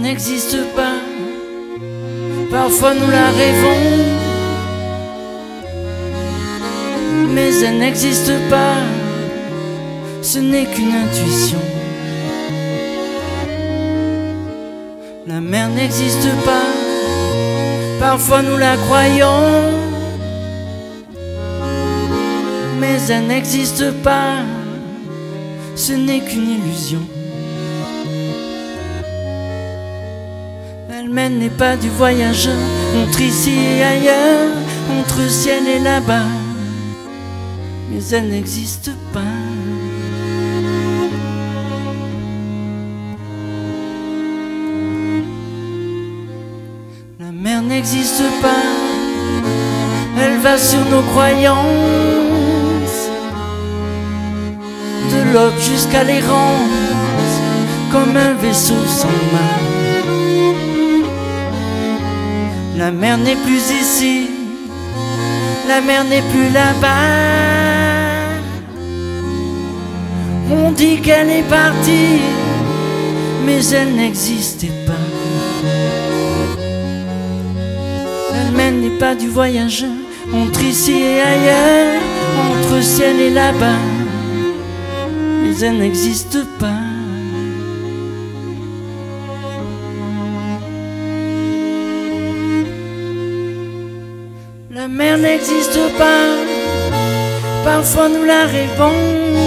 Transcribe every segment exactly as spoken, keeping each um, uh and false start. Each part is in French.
n'existe pas, parfois nous la rêvons, mais elle n'existe pas, ce n'est qu'une intuition. La mer n'existe pas, parfois nous la croyons, mais elle n'existe pas, ce n'est qu'une illusion. Elle n'est pas du voyageur, entre ici et ailleurs, entre ciel et là-bas, mais elle n'existe pas. La mer n'existe pas, elle va sur nos croyances, de l'aube jusqu'à l'errance, comme un vaisseau sans mât. La mer n'est plus ici, la mer n'est plus là-bas. On dit qu'elle est partie, mais elle n'existait pas. Elle n'est pas du voyageur, entre ici et ailleurs, entre ciel et là-bas, mais elle n'existe pas. La mer n'existe pas, parfois nous la rêvons,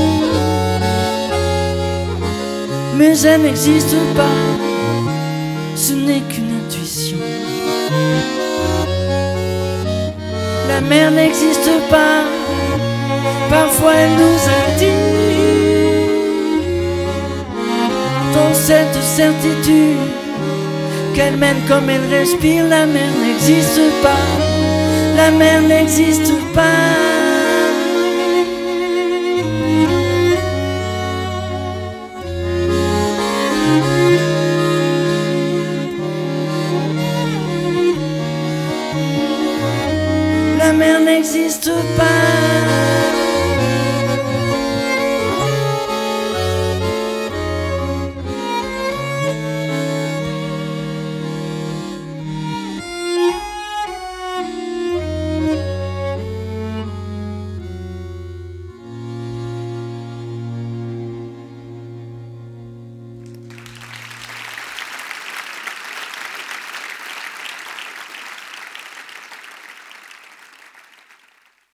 mais elle n'existe pas, ce n'est qu'une intuition. La mer n'existe pas, parfois elle nous a dit, dans cette certitude qu'elle mène comme elle respire. La mer n'existe pas, la mer n'existe pas. La mer n'existe pas.